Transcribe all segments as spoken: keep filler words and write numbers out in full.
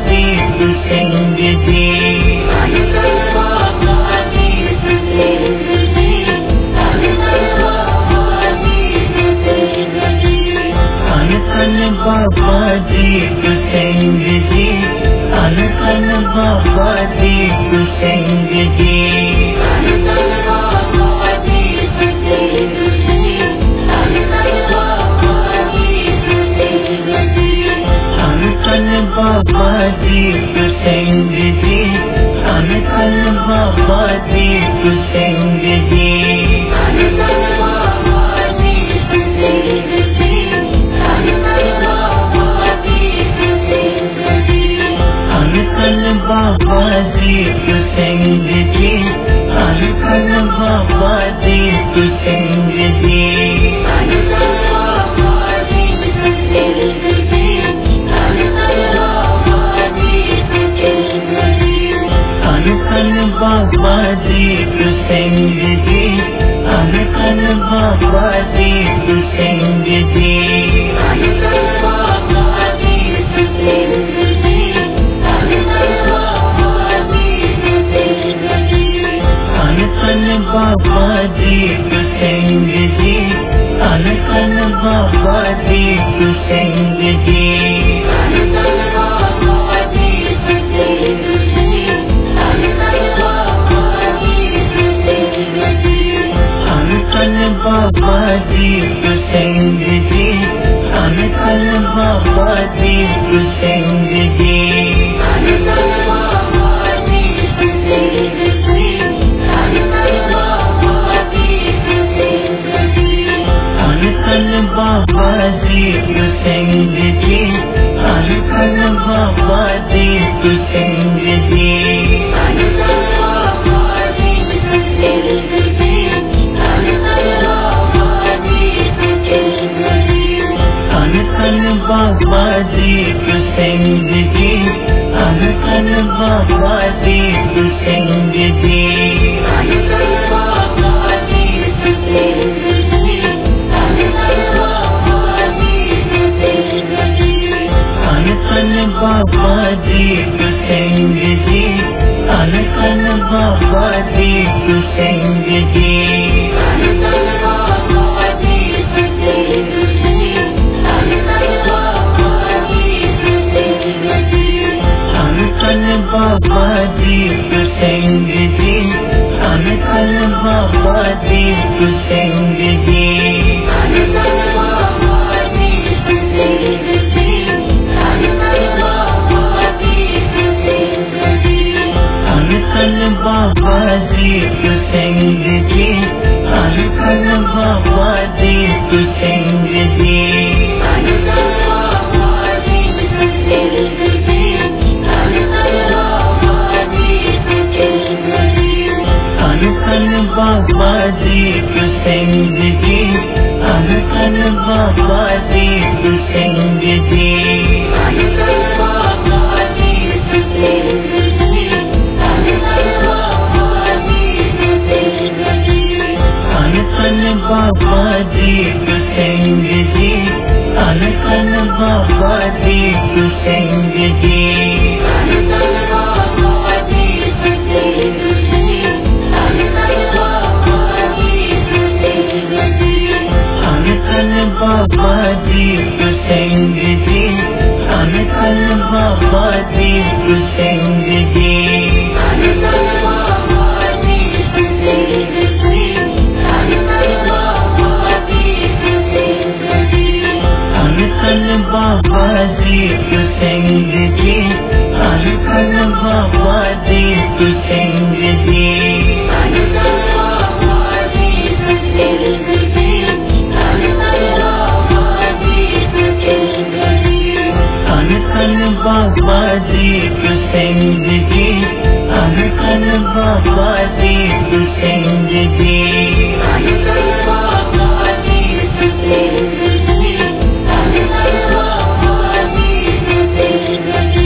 Deep Singh ji. Dhan Dhan Baba Deep Singh ji, Dhan Dhan Baba Deep Singh ji. Dhan Dhan Baba Deep Singh ji, Dhan Dhan Baba Deep Singh ji. Dhan Dhan Baba Deep Singh ji, Dhan Dhan Baba Deep Singh ji. Dhan Dhan Baba Deep Singh ji, Dhan Dhan Baba Deep Singh ji. Dhan Dhan Baba Deep Singh ji, Dhan Dhan Baba Deep Singh ji. Dhan Dhan Baba Deep Singh ji, Dhan Dhan Baba Deep Singh ji. Dhan Dhan Baba Deep Singh ji, Dhan Dhan Baba Deep Singh ji. Dhan Dhan Baba Deep Singh ji, Dhan Dhan Baba Deep Singh ji. Dhan Dhan Baba Deep Singh ji, Dhan Dhan Baba Deep Singh ji. Dhan Dhan Baba Deep Singh ji, Dhan Dhan Baba Deep Singh ji. Dhan Dhan Baba Deep Singh ji, Dhan Dhan Baba Deep Singh ji. Dhan Dhan Baba Deep Singh ji, Dhan Dhan Baba Deep Singh ji. Dhan Dhan Baba Deep Singh ji, Dhan Dhan Baba Deep Singh ji. Dhan Dhan Baba Deep Singh ji, Dhan Dhan Baba Deep Singh ji. Dhan Dhan Baba Deep Singh ji, Dhan Dhan Baba Deep Singh ji. Dhan Dhan Baba Deep Singh ji, Dhan Dhan Baba Deep Singh ji. Dhan Dhan Baba Deep Singh ji, Dhan Dhan Baba Deep Singh ji. Dhan Dhan Baba Deep Singh ji, Dhan Dhan Baba Deep Singh ji. Dhan Dhan Baba Deep Singh ji, Dhan Dhan Baba Deep Singh ji. Dhan Dhan Baba Deep Singh ji, Dhan Dhan Baba Deep Singh ji. Dhan Dhan Baba Deep Singh ji, Dhan Dhan Baba Deep Singh ji. Dhan Dhan Baba Deep Singh ji, Dhan Dhan Baba Deep Singh ji. Dhan Dhan Baba Deep Singh ji, Dhan Dhan Baba Deep Singh ji. Dhan Dhan Baba Deep Singh ji, Dhan Dhan Baba Deep Singh ji. Dhan Dhan Baba Deep Singh ji, Dhan Dhan Baba Deep Singh ji. Dhan Dhan Baba Deep Singh ji, Dhan Dhan Baba Deep Singh ji. Dhan Dhan Baba Deep Singh ji, Dhan Dhan Baba Deep Singh ji. Dhan Dhan Baba Deep Singh ji, Dhan Dhan Baba Deep Singh ji. Dhan Dhan Baba Deep Singh ji, Dhan Dhan Baba Deep Singh ji. Dhan Dhan Baba Deep Singh ji, Dhan Dhan Baba Deep Singh ji. Dhan Dhan Baba Deep Singh ji, Dhan Dhan Baba Deep Singh ji. Dhan Dhan Baba Deep Singh ji, Dhan Dhan Baba Deep Singh ji. Dhan Dhan Baba Deep Singh ji, Dhan Dhan Baba Deep Singh ji.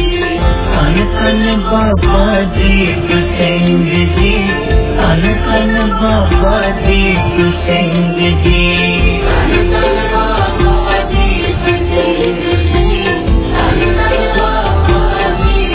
Dhan Dhan Baba Deep Singh ji, Dhan Dhan Baba Deep Singh ji. Dhan Dhan Baba Deep Singh ji, Dhan Dhan Baba Deep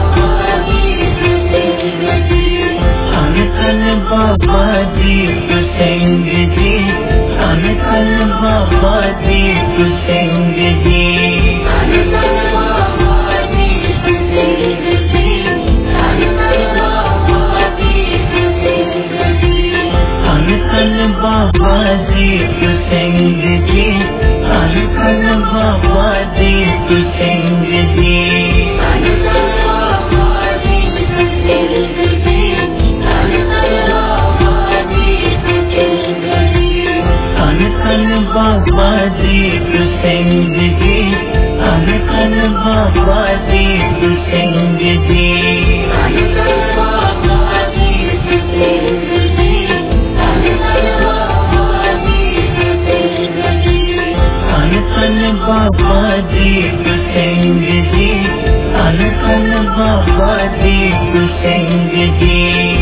Baba Deep Singh ji.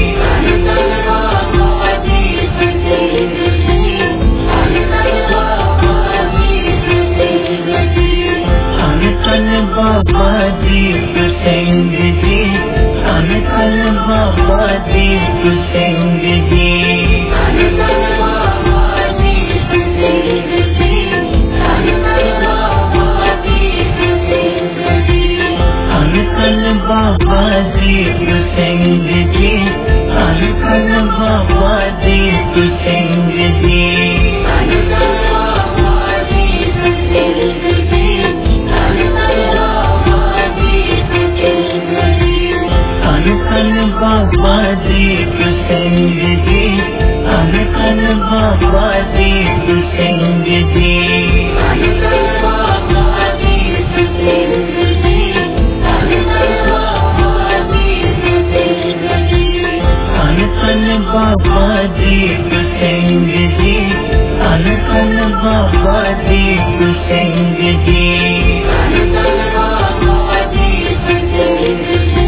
Dhan Dhan Baba Deep Singh ji, Dhan Dhan Baba Deep Singh ji. Dhan Dhan Baba Deep Singh ji, Dhan Dhan Baba Deep Singh ji. Dhan Dhan Baba Deep Singh ji, Dhan Dhan Baba Deep Singh ji. Dhan Dhan Baba Deep Singh ji, Dhan Dhan Baba Deep Singh ji. Dhan Dhan Baba Deep Singh ji, Dhan Dhan Baba Deep Singh ji. Dhan Dhan Baba Deep Singh ji, Dhan Dhan Baba Deep Singh ji. Dhan Dhan Baba Deep Singh ji, Dhan Dhan Baba Deep Singh ji. Dhan Dhan Baba Deep Singh ji, Dhan Dhan Baba Deep Singh ji. Dhan Dhan Baba Deep Singh ji,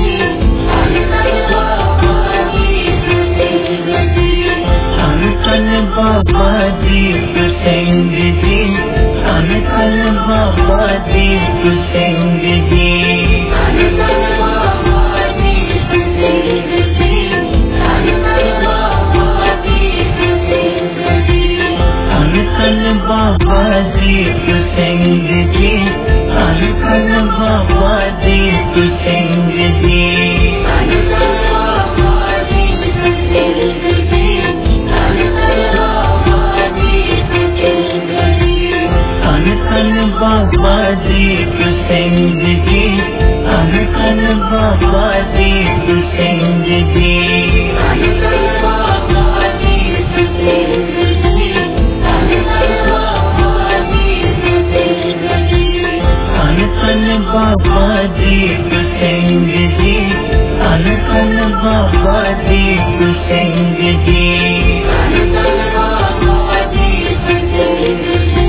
Dhan Dhan Baba Deep Singh ji. Dhan Dhan Baba Deep Singh ji, Dhan Dhan Baba Deep Singh ji. Dhan Dhan Baba Deep Singh ji, Dhan Dhan Baba Deep Singh ji. Dhan Dhan Baba Deep Singh ji, Dhan Dhan Baba Deep Singh ji. Dhan Dhan Baba Deep Singh ji, Dhan Dhan Baba Deep Singh ji. Dhan Dhan Baba Deep Singh ji, Dhan Dhan Baba Deep Singh ji. Dhan Dhan Baba Deep Singh ji, Dhan Dhan Baba Deep Singh ji. Dhan Dhan Baba Deep Singh ji, Dhan Dhan Baba Deep Singh ji. Dhan Dhan Baba Deep Singh ji,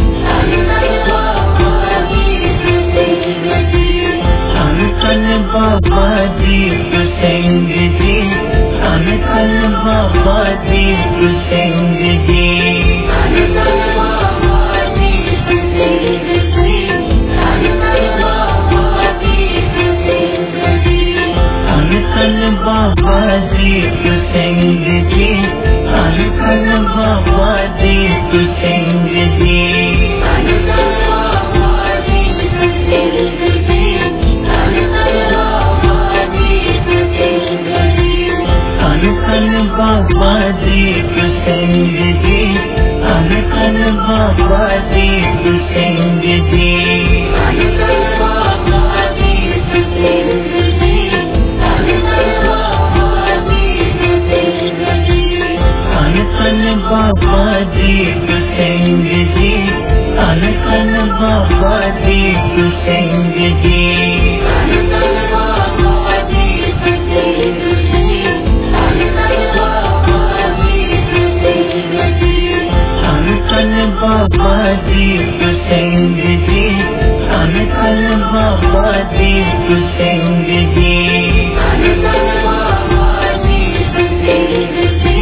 Dhan Dhan Baba Deep Singh ji. Dhan Dhan Baba Deep Singh ji, Dhan Dhan Baba Deep Singh ji. Dhan Dhan Baba Deep Singh ji, Dhan Dhan Baba Deep Singh ji. Dhan Dhan Baba Deep Singh ji, Dhan Dhan Baba Deep Singh ji. Dhan Dhan Baba Deep Singh ji, Dhan Dhan Baba Deep Singh ji. Dhan Dhan Baba Deep Singh ji, Dhan Dhan Baba Deep Singh ji. Dhan Dhan Baba Deep Singh ji, Dhan Dhan Baba Deep Singh ji. Dhan Dhan Baba Deep Singh ji, Dhan Dhan Baba Deep Singh ji. Dhan Dhan Baba Deep Singh ji, Dhan Dhan Baba Deep Singh ji. Dhan Dhan Baba Deep Singh ji, Dhan Dhan Baba Deep Singh ji. Dhan Dhan Baba Deep Singh ji,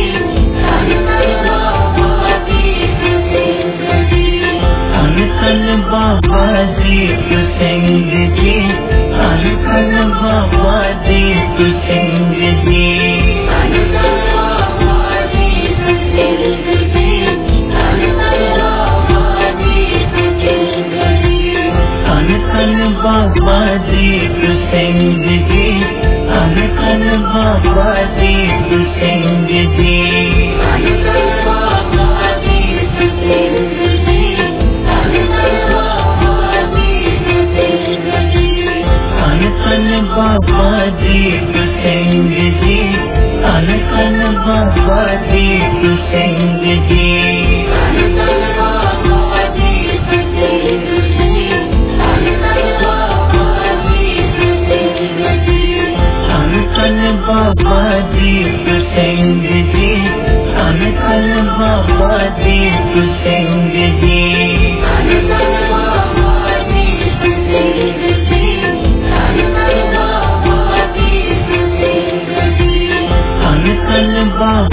Dhan Dhan Baba Deep Singh ji. Dhan Dhan Baba Deep Singh ji, Dhan Dhan Baba Deep Singh ji. Dhan Dhan Baba Deep Singh ji, Dhan Dhan Baba Deep Singh ji. Dhan Dhan Baba Deep Singh ji, Dhan Dhan Baba Deep Singh ji. Dhan Dhan Baba Deep Singh ji, Dhan Dhan Baba Deep Singh ji. Dhan Dhan Baba Deep Singh ji, Dhan Dhan Baba Deep Singh ji. Dhan Dhan Baba Deep Singh ji, Dhan Dhan Baba Deep Singh ji. Dhan Dhan Baba Deep Singh ji, Dhan Dhan Baba Deep Singh ji. Dhan Dhan Baba Deep Singh ji, Dhan Dhan Baba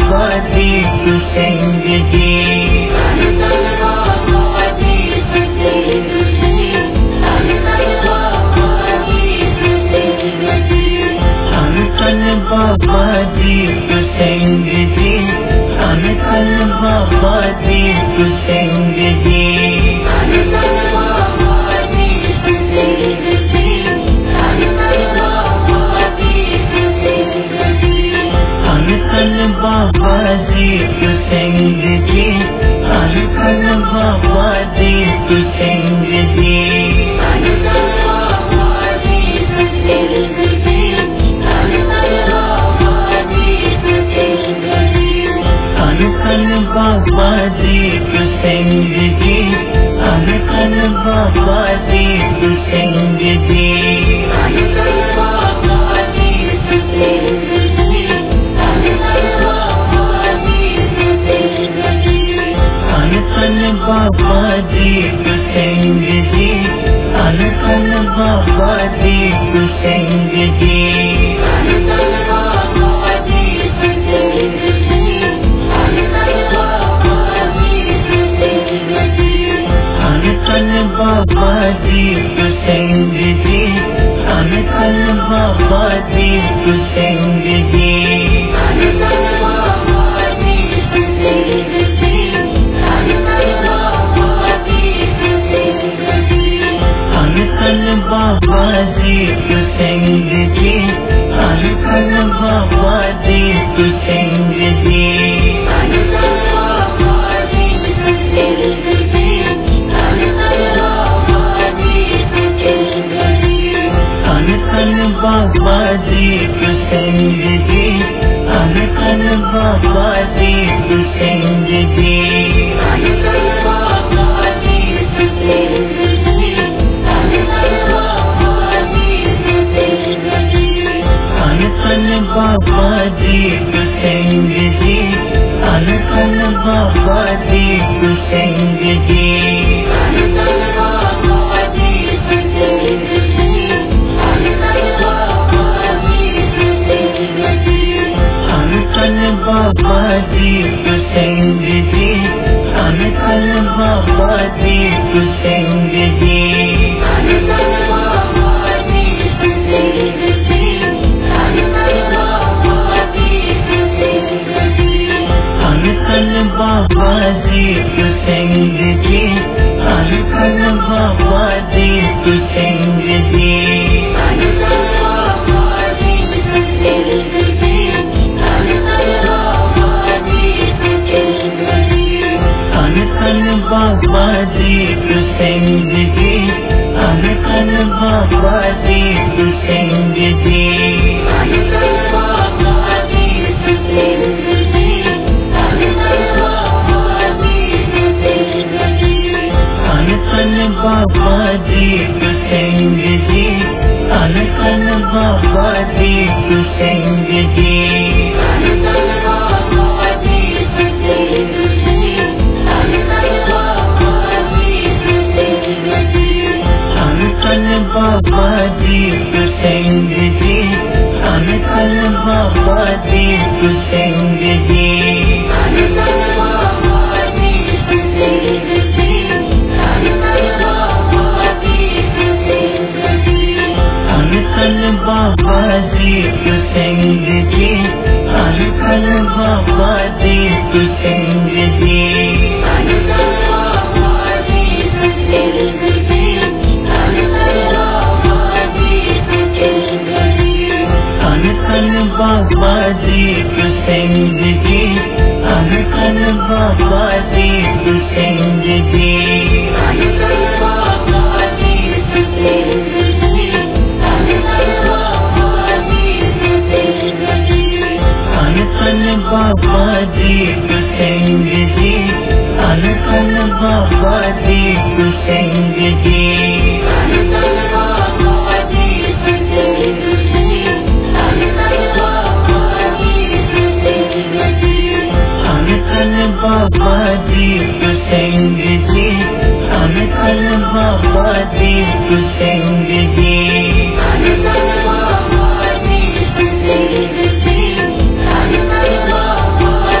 Baba Deep Singh ji. Dhan Dhan Baba Deep Singh ji, Dhan Dhan Baba Deep Singh ji. Dhan Dhan Baba Deep Singh ji, Dhan Dhan Baba Deep Singh ji. Dhan Dhan Baba Deep Singh ji, Dhan Dhan Baba Deep Singh ji. Dhan Dhan Baba Deep Singh ji, Dhan Dhan Baba Deep Singh ji. Dhan Dhan Baba Deep Singh ji, Dhan Dhan Baba Deep Singh ji. Dhan Dhan Baba Deep Singh ji, Dhan Dhan Baba Deep Singh ji. Dhan Dhan Baba Deep Singh ji, Dhan Dhan Baba Deep Singh ji. Dhan Dhan Baba Deep Singh ji, Dhan Dhan Baba Deep Singh ji. Dhan Dhan Baba Deep Singh ji, Dhan Dhan Baba Deep Singh ji. Dhan Dhan Baba Deep Singh ji, Dhan Dhan Baba Deep Singh ji. Dhan Dhan Baba Deep Singh ji, Dhan Dhan Baba Deep Singh ji. Dhan Dhan Baba Deep Singh ji, Dhan Dhan Baba Deep Singh ji. Dhan Dhan Baba Deep Singh ji, Dhan Dhan Baba Deep Singh ji. Dhan Dhan Baba Deep Singh ji, Dhan Dhan Baba Deep Singh ji. Dhan Dhan Baba Deep Singh ji, Dhan Dhan Baba Deep Singh ji. Dhan Dhan Baba Deep Singh ji, Dhan Dhan Baba Deep Singh ji. Dhan Dhan Baba Deep Singh ji, Dhan Dhan Baba Deep Singh ji. Dhan Dhan